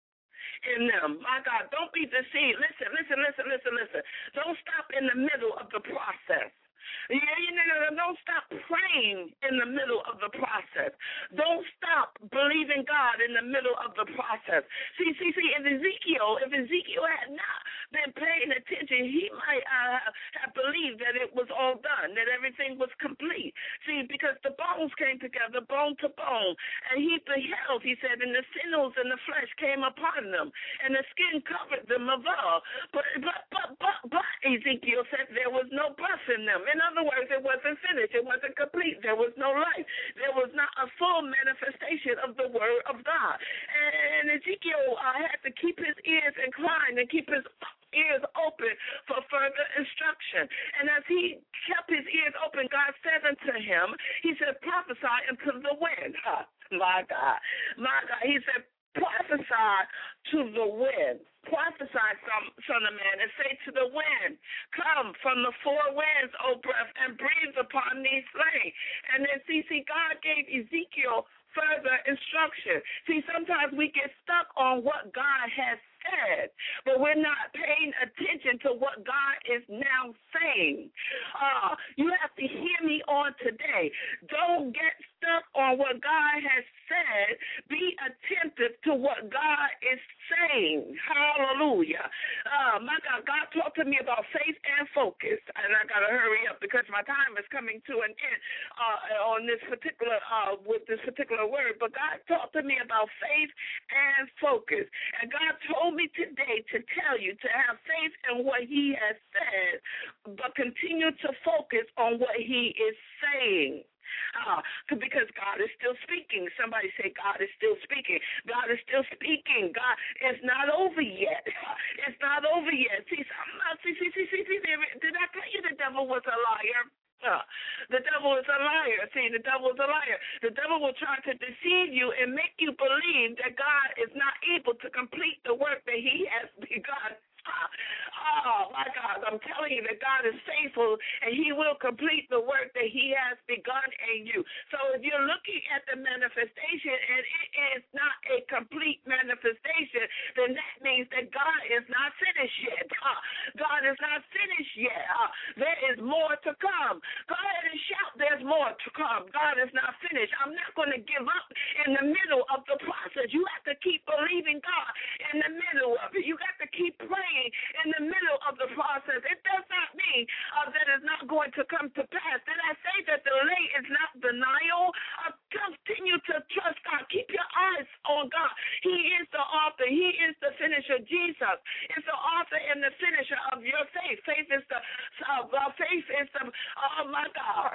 in them. My God, don't be deceived. Listen, listen, listen, listen, listen. Don't stop in the middle of the process. Yeah, you know, don't stop praying in the middle of the process. Don't stop believing God in the middle of the process. See, see, see, if Ezekiel, if Ezekiel had not been paying attention, he might uh, have believed that it was all done, that everything was complete. See, because the bones came together, bone to bone, and he beheld, he said, and the sinews and the flesh came upon them, and the skin covered them above. But, but, but, but, but, Ezekiel said there was no breath in them. In other words, it wasn't finished. It wasn't complete. There was no life. There was not a full manifestation of the word of God. And Ezekiel uh, had to keep his ears inclined and keep his ears open for further instruction. And as he kept his ears open, God said unto him, he said, prophesy into the wind. Huh, my God. My God. He said, prophesy to the wind. Prophesy, son of man, and say to the wind, come from the four winds, O breath, and breathe upon these slain. And then, see, see, God gave Ezekiel further instruction. See, sometimes we get stuck on what God has said, but we're not paying attention to what God is now saying. Uh, you have to hear me on today. Don't get stuck on what God has said. Be attentive to what God is saying. Hallelujah. Uh, my God, God talked to me about faith and focus, and I got to hurry up because my time is coming to an end uh, on this particular, uh, with this particular word, but God talked to me about faith and focus, and God told me today to tell you to have faith in what he has said, but continue to focus on what he is saying. Uh, because God is still speaking. Somebody say God is still speaking. God is still speaking. God is not over yet. It's not over yet. See, see, see, see, see, see, did I tell you the devil was a liar? Uh, the devil is a liar. See, the devil is a liar. The devil will try to deceive you and make you believe that God is not able to complete the work that he has begun. Oh, my God, I'm telling you that God is faithful, and he will complete the work that he has begun in you. So if you're looking at the manifestation and it is not a complete manifestation, then that means that God is not finished yet. Uh, God is not finished yet. Uh, there is more to come. Go ahead and shout, there's more to come. God is not finished. I'm not going to give up in the middle of the process. You have to keep believing God in the middle of it. You got to keep praying in the middle of the process. It does not mean uh, that it's not going to come to pass. Did I say that delay is not denial? Uh, continue to trust God. Keep your eyes on God. He is the author. He is the finisher. Jesus is the author and the finisher of your faith. Faith is the, uh, uh, faith is the, oh my God.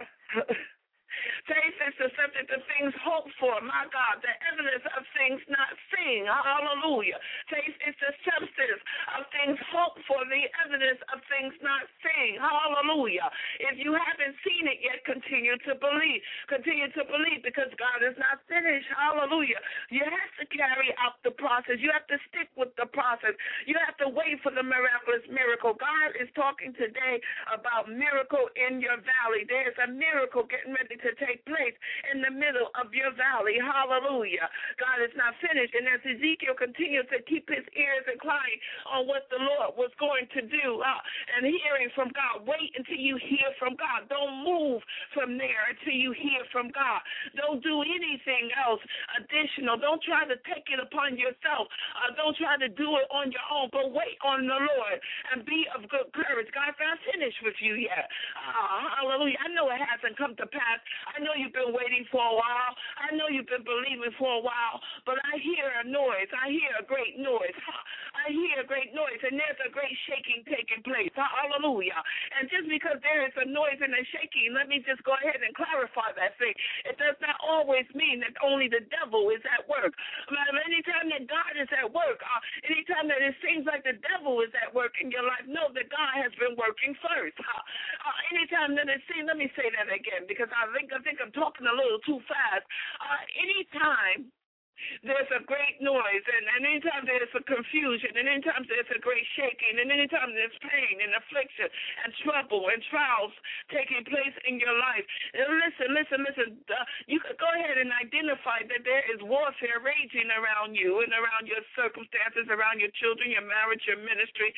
Faith is the subject of things hoped for, my God, the evidence of things not seen. Hallelujah. Faith is the substance of things hoped for, the evidence of things not seen. Hallelujah. If you haven't seen it yet, continue to believe. Continue to believe because God is not finished. Hallelujah. You have to carry out the process. You have to stick with the process. You have to wait for the miraculous miracle. God is talking today about miracle in your valley. There's a miracle getting ready to take place in the middle of your valley. Hallelujah. God is not finished. And as Ezekiel continued to keep his ears inclined on what the Lord was going to do uh, and hearing from God, wait until you hear from God. Don't move from there until you hear from God. Don't do anything else additional. Don't try to take it upon yourself. Uh, don't try to do it on your own, but wait on the Lord and be of good courage. God's not finished with you yet. Uh, hallelujah. I know it hasn't come to pass. I know you've been waiting for a while. I know you've been believing for a while, but I hear a noise. I hear a great noise. I hear a great noise, and there's a great shaking taking place. Hallelujah. And just because there is a noise and a shaking, let me just go ahead and clarify that thing. It does not always mean that only the devil is at work. Anytime that God is at work, uh, anytime that it seems like the devil is at work in your life, know that God has been working first. Uh, uh, anytime that it seems, let me say that again because I think I think I'm talking a little too fast. Uh, anytime there's a great noise, and, and anytime there's a confusion, and anytime there's a great shaking, and anytime there's pain and affliction and trouble and trials taking place in your life, listen, listen, listen, uh, you can go ahead and identify that there is warfare raging around you and around your circumstances, around your children, your marriage, your ministry.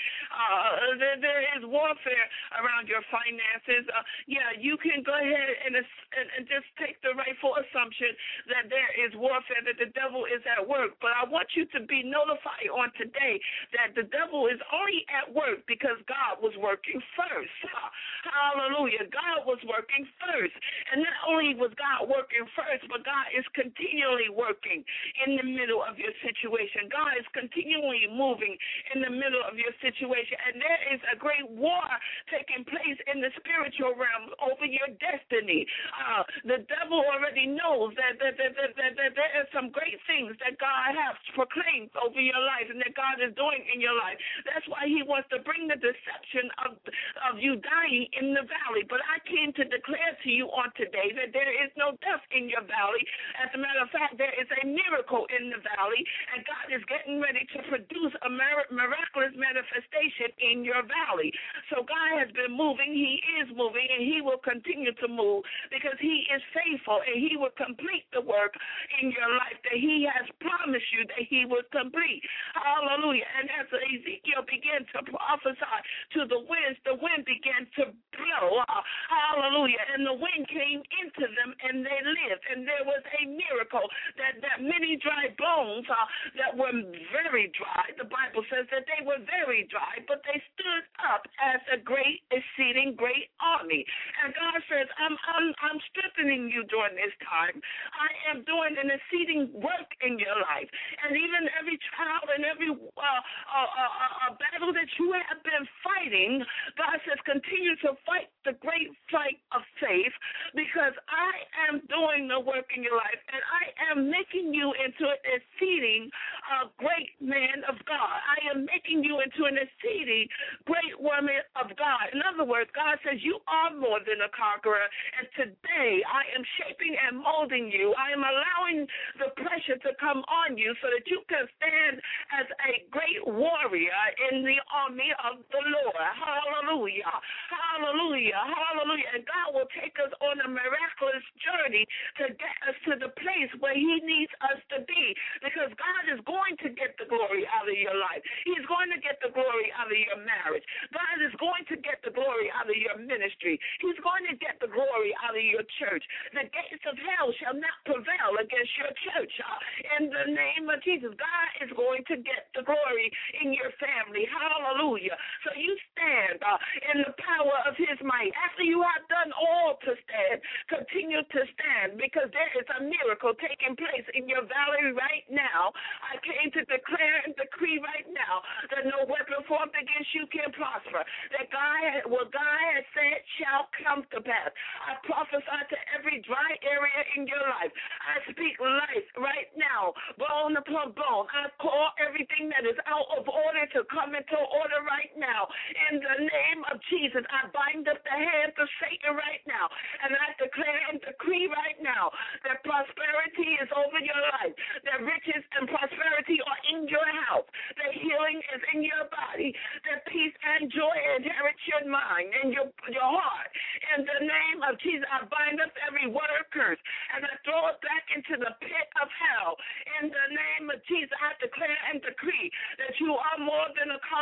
Uh, there, there is warfare around your finances. Uh, yeah, you can go ahead and, and, and just take the rightful assumption that there is warfare, that the devil is at work, but I want you to be notified on today that the devil is only at work because God was working first. Hallelujah. God was working first. And not only was God working first, but God is continually working in the middle of your situation. God is continually moving in the middle of your situation. And there is a great war taking place in the spiritual realm over your destiny. Uh, the devil already knows that, that, that, that, that, that there is some great things that God has proclaimed over your life and that God is doing in your life. That's why he wants to bring the deception of, of you dying in the valley. But I came to declare to you on today that there is no death in your valley. As a matter of fact, there is a miracle in the valley, and God is getting ready to produce a miraculous manifestation in your valley. So God has been moving. He is moving, and he will continue to move because he is faithful, and he will complete the work in your life that he has promised you that he would complete. Hallelujah. And as Ezekiel began to prophesy to the winds, the wind began to blow. Uh, hallelujah. And the wind came into them, and they lived. And there was a miracle that, that many dry bones uh, that were very dry, the Bible says that they were very dry, but they stood up as a great, exceeding great army. And God says, I'm, I'm, I'm strengthening you during this time. I am doing an exceeding work in your life. And even every trial and every uh, uh, uh, uh, battle that you have been fighting, God says, continue to fight the great fight of faith because I am doing the work in your life, and I am making you into an exceeding uh, great man of God. I am making you into an exceeding great woman of God. In other words, God says you are more than a conqueror, and today I am shaping and molding you. I am allowing the pressure to come on you so that you can stand as a great warrior in the army of the Lord. Hallelujah. Hallelujah. Hallelujah. And God will take us on a miraculous journey to get us to the place where he needs us to be, because God is going to get the glory out of your life. He's going to get the glory out of your marriage. God is going to get the glory out of your ministry. He's going to get the glory out of your church. The gates of hell shall not prevail against your church. In the name of Jesus, God is going to get the glory in your family. Hallelujah. So you stand uh, in the power of his might. After you have done all to stand, continue to stand, because there is a miracle taking place in your valley right now. I came to declare and decree right now that no weapon formed against you can prosper. That God, what God has said shall come to pass. I prophesy to every dry area in your life. I speak life right now, bone upon bone. I call everything that is out of order to come into order right now. In the name of Jesus, I bind up the hands of Satan right now, and I declare and decree right now that prosperity is over your life, that riches and prosperity are in your house, that healing is in your body, that peace and joy inherit your mind and your, your heart. In the name of Jesus, I bind up every word curse, and I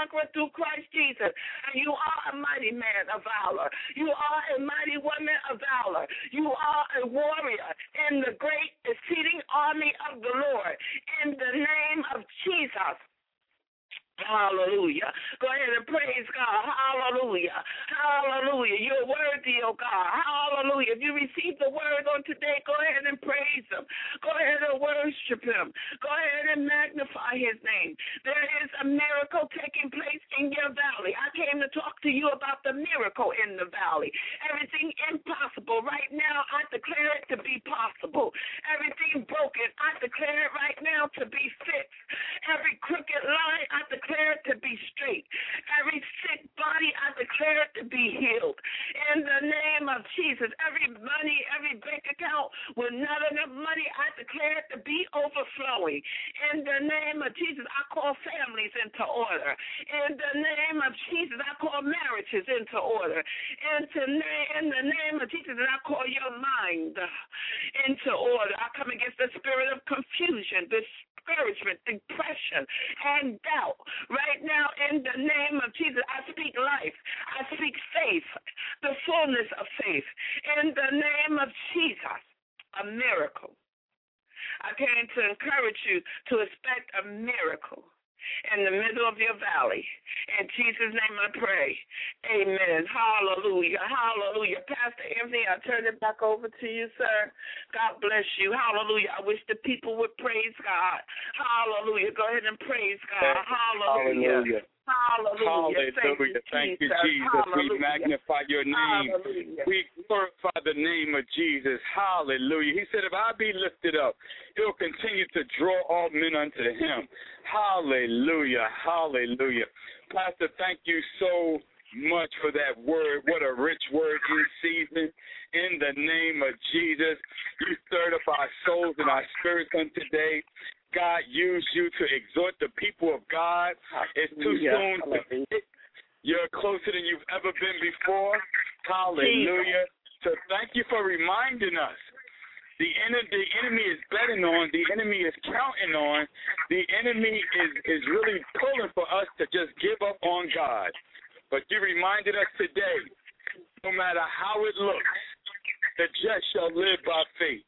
conqueror through Christ Jesus. And you are a mighty man of valor. You are a mighty woman of valor. You are a warrior in the great exceeding army of the Lord. In the name of Jesus. Hallelujah. Go ahead and praise God. Hallelujah. Hallelujah. You're worthy, oh God. Hallelujah. If you receive the word on today, go ahead and praise him. Go ahead and worship him. Go ahead and magnify his name. There is a miracle taking place in your valley. I came to talk to you about the miracle in the valley. Everything impossible right now, I declare it to be possible. Everything broken, I declare it right now to be fixed. Every crooked line, I declare declare it to be straight. Every sick body, I declare it to be healed. In the name of Jesus, every money, every bank account with not enough money, I declare it to be overflowing. In the name of Jesus, I call families into order. In the name of Jesus, I call marriages into order. Into na- in the name of Jesus, I call your mind into order. I come against the spirit of confusion, this discouragement, depression, and doubt. Right now, in the name of Jesus, I speak life. I speak faith, the fullness of faith. In the name of Jesus, a miracle. I came to encourage you to expect a miracle in the middle of your valley. In Jesus' name I pray. Amen. Hallelujah. Hallelujah. Pastor Anthony, I turn it back over to you, sir. God bless you. Hallelujah. I wish the people would praise God. Hallelujah. Go ahead and praise God. Hallelujah. Hallelujah. Hallelujah. Hallelujah. Thank you, Jesus. Hallelujah. We magnify your name. Hallelujah. We glorify the name of Jesus. Hallelujah. He said, if I be lifted up, he'll continue to draw all men unto him. Hallelujah. Hallelujah. Pastor, thank you so much for that word. What a rich word in season. In the name of Jesus, you stirred up our souls and our spirits on today. God used you to exhort the people of God. It's too soon to quit. You're closer than you've ever been before. Hallelujah. So thank you for reminding us. The enemy, the enemy is betting on, the enemy is counting on, the enemy is, is really pulling for us to just give up on God. But you reminded us today, no matter how it looks, the just shall live by faith.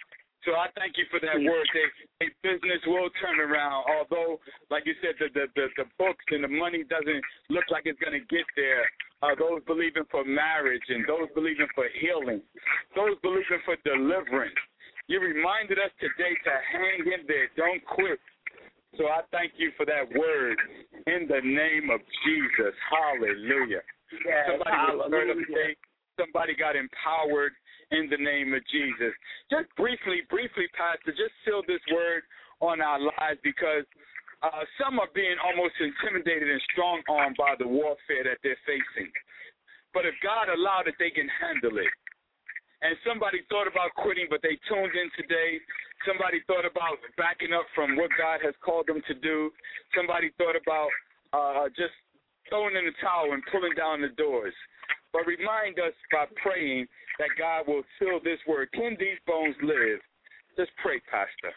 So I thank you for that word. Their business will turn around, although, like you said, the, the, the, the books and the money doesn't look like it's going to get there. Uh, those believing for marriage and those believing for healing, those believing for deliverance. You reminded us today to hang in there. Don't quit. So I thank you for that word in the name of Jesus. Hallelujah. Yes, Somebody was stirred up today. Somebody got empowered in the name of Jesus. Just briefly, briefly, Pastor, just seal this word on our lives because uh, some are being almost intimidated and strong-armed by the warfare that they're facing. But if God allowed it, they can handle it. And somebody thought about quitting, but they tuned in today. Somebody thought about backing up from what God has called them to do. Somebody thought about uh, just throwing in the towel and pulling down the doors. But remind us by praying that God will seal this word. Can these bones live? Just pray, Pastor.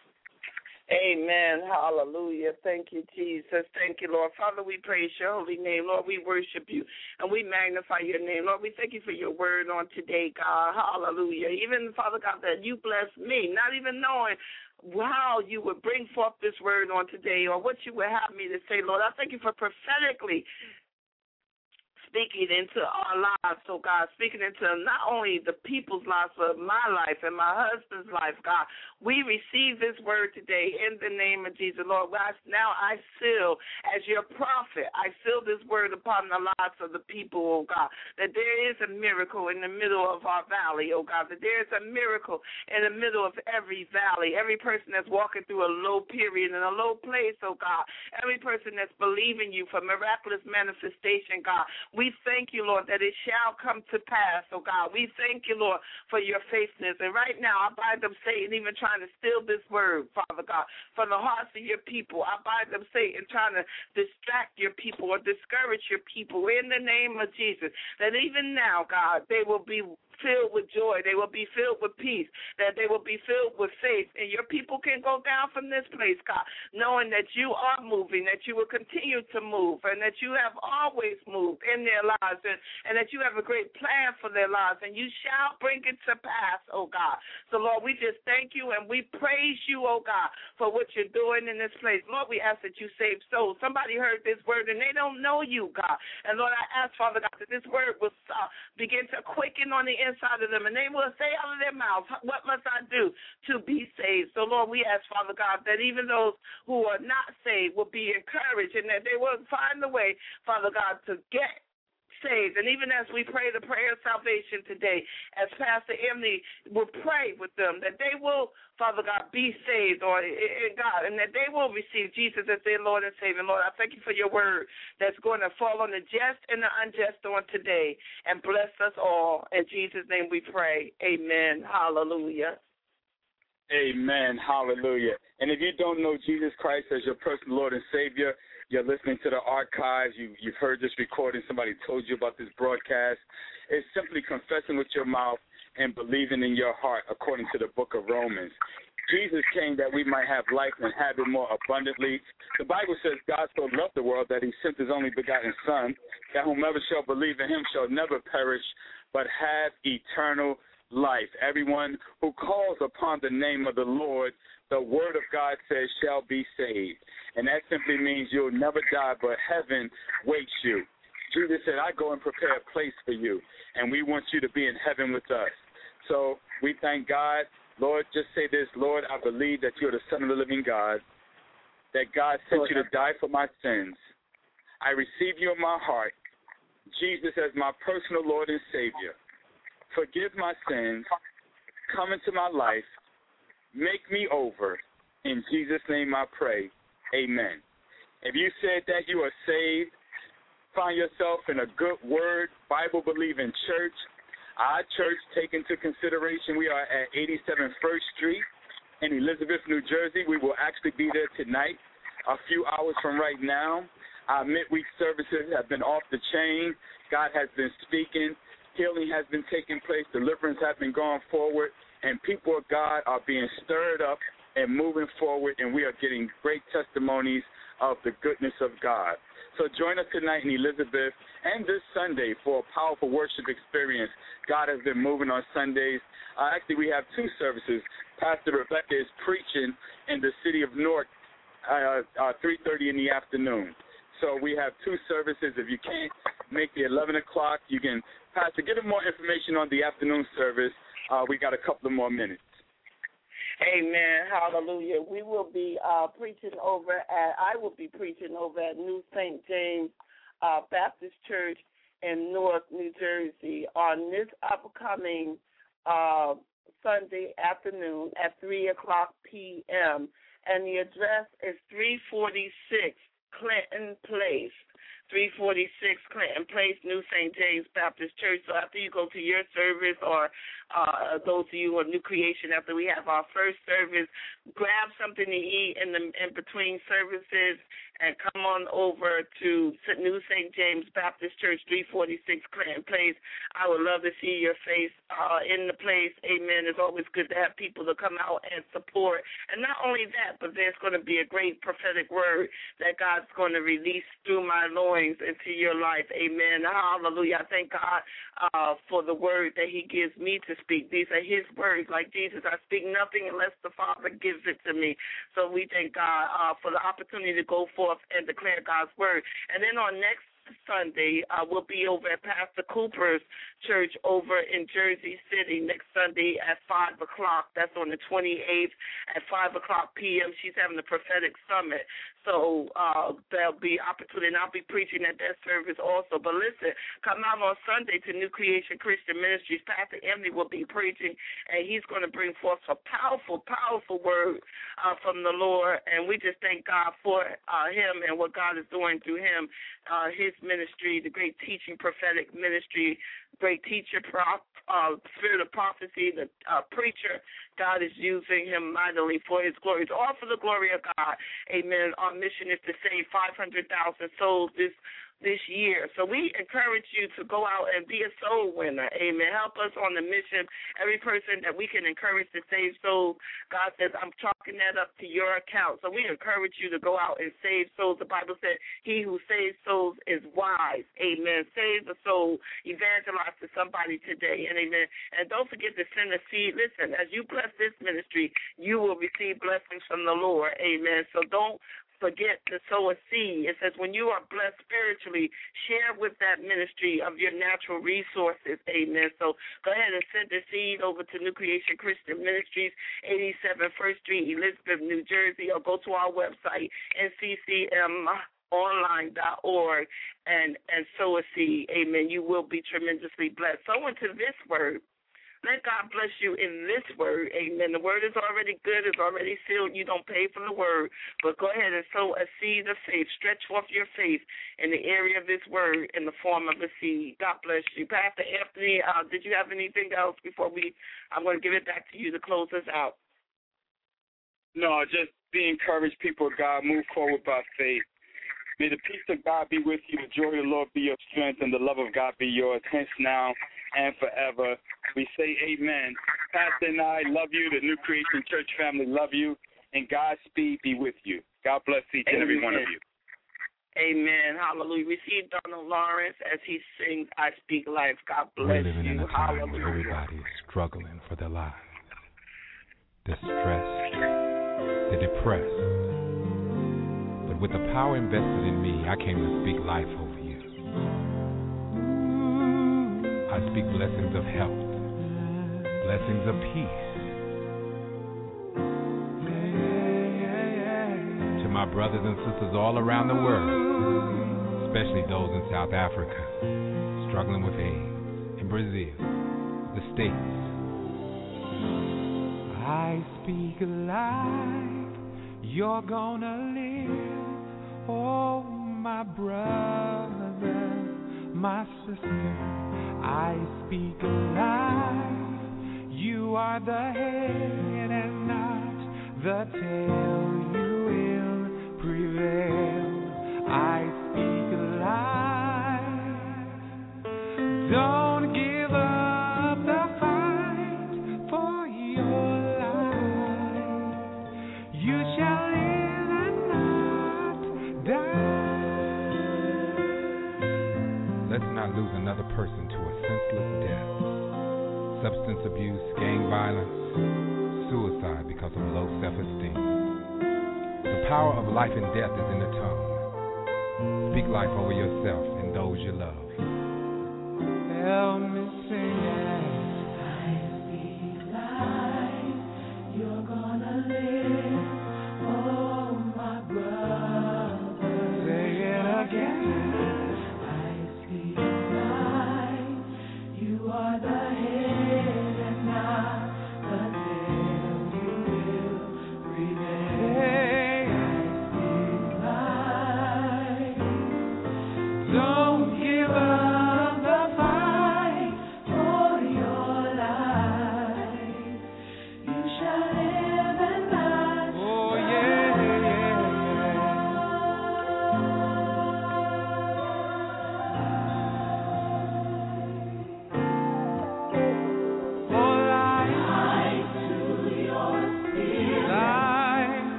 Amen. Hallelujah. Thank you, Jesus. Thank you, Lord. Father, we praise your holy name. Lord, we worship you and we magnify your name. Lord, we thank you for your word on today, God. Hallelujah. Even, Father God, that you bless me, not even knowing how you would bring forth this word on today or what you would have me to say, Lord. I thank you for prophetically speaking into our lives, so God, speaking into not only the people's lives, but my life and my husband's life, God. We receive this word today in the name of Jesus, Lord. Now I seal, as your prophet, I seal this word upon the lives of the people, oh God, that there is a miracle in the middle of our valley, oh God, that there is a miracle in the middle of every valley, every person that's walking through a low period and a low place, oh God, every person that's believing you for miraculous manifestation, God. We thank you, Lord, that it shall come to pass, oh God. We thank you, Lord, for your faithfulness. And right now, I bind them, Satan, even trying to steal this word, Father God, from the hearts of your people. I bind them, Satan, trying to distract your people or discourage your people in the name of Jesus, that even now, God, they will be filled with joy. They will be filled with peace, that they will be filled with faith. And your people can go down from this place, God, knowing that you are moving, that you will continue to move, and that you have always moved in their lives, and, and that you have a great plan for their lives, and you shall bring it to pass, oh God. So, Lord, we just thank you and we praise you, oh God, for what you're doing in this place. Lord, we ask that you save souls. Somebody heard this word and they don't know you, God. And, Lord, I ask, Father God, that this word will uh, begin to quicken on the inside of them, and they will say out of their mouths, what must I do to be saved? So, Lord, we ask, Father God, that even those who are not saved will be encouraged and that they will find the way, Father God, to get saved. And even as we pray the prayer of salvation today, as Pastor Emily will pray with them, that they will, Father God, be saved, or in God, and that they will receive Jesus as their Lord and Savior. Lord, I thank you for your word that's going to fall on the just and the unjust on today, and bless us all. In Jesus' name we pray. Amen. Hallelujah. Amen. Hallelujah. And if you don't know Jesus Christ as your personal Lord and Savior, you're listening to the archives, you, you've heard this recording, somebody told you about this broadcast, it's simply confessing with your mouth and believing in your heart according to the book of Romans. Jesus came that we might have life and have it more abundantly. The Bible says God so loved the world that he sent his only begotten Son, that whomever shall believe in him shall never perish, but have eternal life. Everyone who calls upon the name of the Lord, the word of God says, shall be saved. And that simply means you'll never die, but heaven waits you. Jesus said, I go and prepare a place for you, and we want you to be in heaven with us. So we thank God. Lord, just say this, Lord, I believe that you're the Son of the living God, that God sent you to die for my sins. I receive you in my heart, Jesus as my personal Lord and Savior. Forgive my sins, come into my life, make me over. In Jesus' name I pray, amen. If you said that you are saved, find yourself in a good word, Bible-believing church, our church, take into consideration we are at eighty-seven First Street in Elizabeth, New Jersey. We will actually be there tonight, a few hours from right now. Our midweek services have been off the chain. God has been speaking. Healing has been taking place, deliverance has been going forward, and people of God are being stirred up and moving forward, and we are getting great testimonies of the goodness of God. So join us tonight in Elizabeth and this Sunday for a powerful worship experience. God has been moving on Sundays. Uh, actually, we have two services. Pastor Rebecca is preaching in the city of Newark uh, uh, three thirty in the afternoon. So we have two services. If you can't make the eleven o'clock, you can, Pastor, get more information on the afternoon service. Uh, we got a couple of more minutes. Amen. Hallelujah. We will be uh, preaching over at, I will be preaching over at New Saint James uh, Baptist Church in Newark, New Jersey on this upcoming uh, Sunday afternoon at three o'clock p.m. And the address is three forty-six Clinton Place. three forty-six Clinton Place, New Saint James Baptist Church. So after you go to your service, or uh, those of you who are New Creation, after we have our first service, grab something to eat in the in between services and come on over to New Saint James Baptist Church, three forty-six Clinton Place. I would love to see your face uh, in the place. Amen. It's always good to have people to come out and support. And not only that, but there's going to be a great prophetic word that God's going to release through my loins into your life. Amen. Hallelujah. I thank God uh, for the word that he gives me to speak. These are his words. Like Jesus, I speak nothing unless the Father gives it to me. So we thank God uh, for the opportunity to go forth and declare God's word. And then on next Sunday, uh, we'll be over at Pastor Cooper's church over in Jersey City next Sunday at five o'clock. That's on the twenty-eighth at five o'clock p.m. She's having the prophetic summit. So uh, there'll be opportunity, and I'll be preaching at that service also. But listen, come out on Sunday to New Creation Christian Ministries. Pastor Emily will be preaching, and he's going to bring forth a powerful, powerful word uh, from the Lord. And we just thank God for uh, him and what God is doing through him, uh, his ministry, the great teaching prophetic ministry, great teacher, prop, uh, spirit of prophecy, the uh, preacher. God is using him mightily for his glory. It's all for the glory of God. Amen. Our mission is to save five hundred thousand souls this this year. So we encourage you to go out and be a soul winner. Amen. Help us on the mission. Every person that we can encourage to save souls, God says, I'm chalking that up to your account. So we encourage you to go out and save souls. The Bible said, he who saves souls is wise. Amen. Save a soul. Evangelize to somebody today. And amen. And don't forget to send a seed. Listen, as you bless this ministry, you will receive blessings from the Lord. Amen. So don't forget to sow a seed. It says when you are blessed spiritually, share with that ministry of your natural resources. Amen. So go ahead and send the seed over to New Creation Christian Ministries, eighty-seven First Street, Elizabeth, New Jersey, or go to our website, N C C M online dot org, and, and sow a seed. Amen. You will be tremendously blessed. Sow into this word. Let God bless you in this word. Amen. The word is already good. It's already sealed. You don't pay for the word. But go ahead and sow a seed of faith. Stretch forth your faith in the area of this word in the form of a seed. God bless you. Pastor Anthony, uh, did you have anything else before we, I'm going to give it back to you to close us out. No, just be encouraged, people of God. Move forward by faith. May the peace of God be with you, the joy of the Lord be your strength, and the love of God be yours, hence now and forever. We say amen. Pastor and I love you. The New Creation Church family love you, and Godspeed be with you. God bless each and every one of you. Amen. Hallelujah. We see Donald Lawrence as he sings, I Speak Life. God bless We're living you. in a time Hallelujah. where everybody is struggling for their lives. They're stressed. They're depressed. But with the power invested in me, I came to speak life over you. I speak blessings of health, blessings of peace. To my brothers and sisters all around the world, especially those in South Africa, struggling with AIDS, in Brazil, the States. I speak life, you're gonna live, oh my brother, my sister. I speak life, you are the head and not the tail, you will prevail. I speak life, don't give up the fight for your life, you shall live and not die. Let's not lose another person to a senseless death. Substance abuse, gang violence, suicide because of low self-esteem. The power of life and death is in the tongue. Speak life over yourself and those you love. Help me sing it. I speak life, you're gonna live, oh my brother. Say it again. I speak life, you are the head.